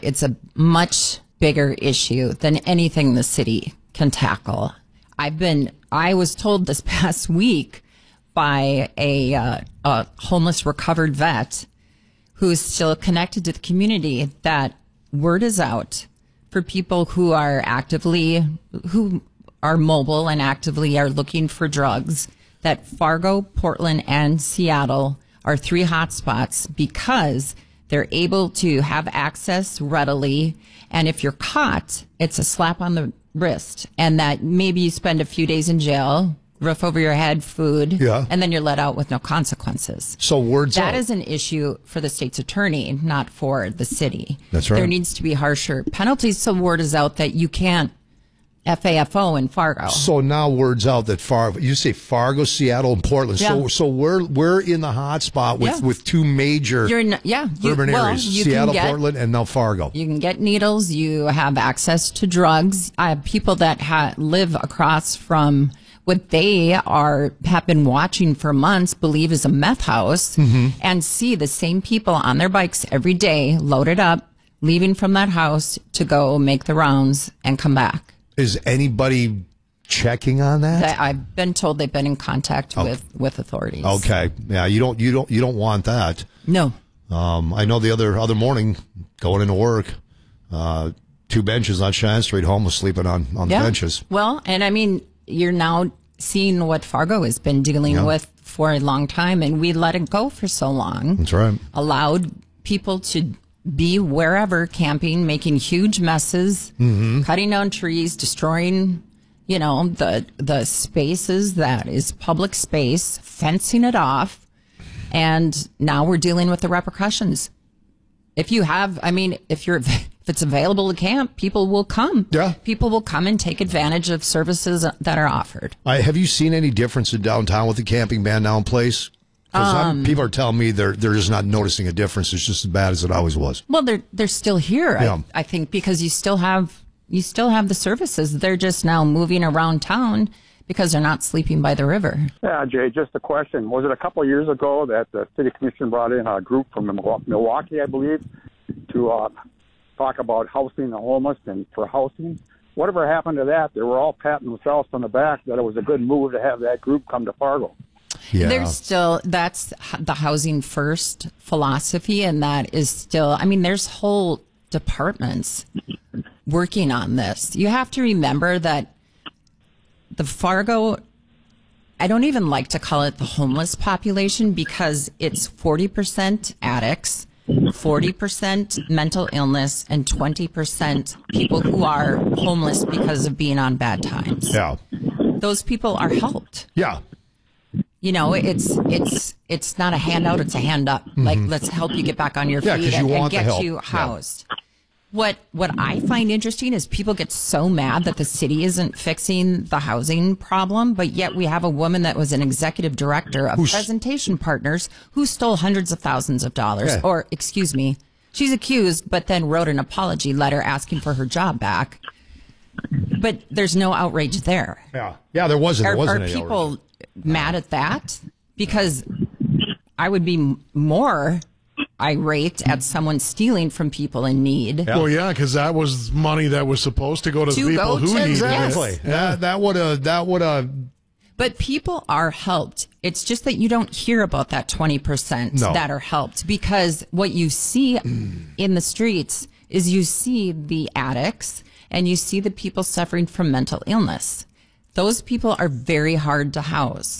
It's a much bigger issue than anything the city can tackle. I was told this past week by a homeless recovered vet who is still connected to the community that word is out for people who are mobile and actively are looking for drugs, that Fargo, Portland, and Seattle are 3 hotspots because they're able to have access readily. And if you're caught, it's a slap on the wrist. And that maybe you spend a few days in jail, roof over your head, food, and then you're let out with no consequences. So word's out. That is an issue for the state's attorney, not for the city. That's right. There needs to be harsher penalties. So word is out that you can't FAFO in Fargo. So now word's out that you say Fargo, Seattle, and Portland. Yeah. So we're in the hot spot with 2 major urban areas, Seattle, Portland, and now Fargo. You can get needles. You have access to drugs. I have people that live across from what they have been watching for months, believe is a meth house, and see the same people on their bikes every day, loaded up, leaving from that house to go make the rounds and come back. Is anybody checking on that? I've been told they've been in contact with authorities. Okay, yeah, you don't want that. No. I know the other morning going into work, 2 benches on Shannon Street, homeless sleeping on the benches. Well, and I mean, you're now seeing what Fargo has been dealing with for a long time, and we let it go for so long. That's right. Allowed people to be wherever camping, making huge messes, cutting down trees, destroying, the spaces that is public space, fencing it off. And now we're dealing with the repercussions. If it's available to camp, people will come. Yeah. People will come and take advantage of services that are offered. Have you seen any difference in downtown with the camping ban now in place? Because people are telling me they're just not noticing a difference. It's just as bad as it always was. Well, they're still here. Yeah. I think because you still have the services. They're just now moving around town because they're not sleeping by the river. Yeah, Jay, just a question. Was it a couple of years ago that the city commission brought in a group from Milwaukee, I believe, to talk about housing the homeless and for housing? Whatever happened to that? They were all patting themselves on the back that it was a good move to have that group come to Fargo. Yeah. That's the housing first philosophy, and that is still, there's whole departments working on this. You have to remember that the Fargo, I don't even like to call it the homeless population because it's 40% addicts, 40% mental illness, and 20% people who are homeless because of being on bad times. Yeah. Those people are helped. Yeah. It's not a handout, it's a hand up. Like, let's help you get back on your feet and get you housed. What I find interesting is people get so mad that the city isn't fixing the housing problem, but yet we have a woman that was an executive director of Presentation Partners who stole hundreds of thousands of dollars. Yeah. Or, excuse me, she's accused, but then wrote an apology letter asking for her job back. But there's no outrage there. Yeah, there wasn't. Are people mad at that? Because I would be more irate at someone stealing from people in need. Yeah. Well, yeah, because that was money that was supposed to go to people who needed it. Exactly. Yeah. That would have. But people are helped. It's just that you don't hear about that 20% that are helped, because what you see in the streets is you see the addicts and you see the people suffering from mental illness. Those people are very hard to house.